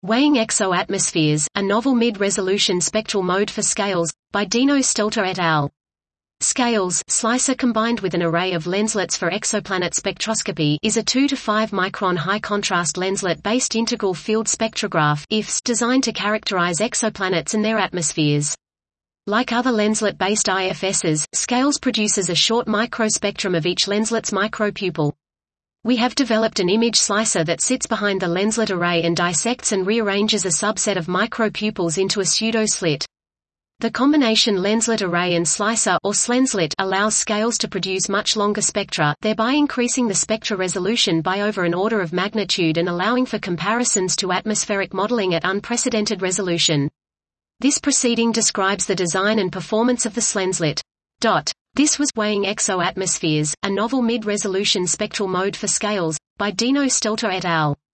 Weighing Exo-Atmospheres, a novel mid-resolution spectral mode for scales, by Dino Stelter et al. Scales slicer combined with an array of lenslets for exoplanet spectroscopy is a 2 to 5 micron high-contrast lenslet-based integral field spectrograph (IFS) designed to characterize exoplanets and their atmospheres. Like other lenslet-based IFSs, Scales produces a short microspectrum of each lenslet's micropupil. We have developed an image slicer that sits behind the lenslet array and dissects and rearranges a subset of micropupils into a pseudo-slit. The combination lenslet array and slicer or SLenslet allows Scales to produce much longer spectra, thereby increasing the spectra resolution by over an order of magnitude and allowing for comparisons to atmospheric modeling at unprecedented resolution. This proceeding describes the design and performance of the SLenslet. This was Weighing Exo-Atmospheres, a novel mid-resolution spectral mode for Scales, by Dino Stelter et al.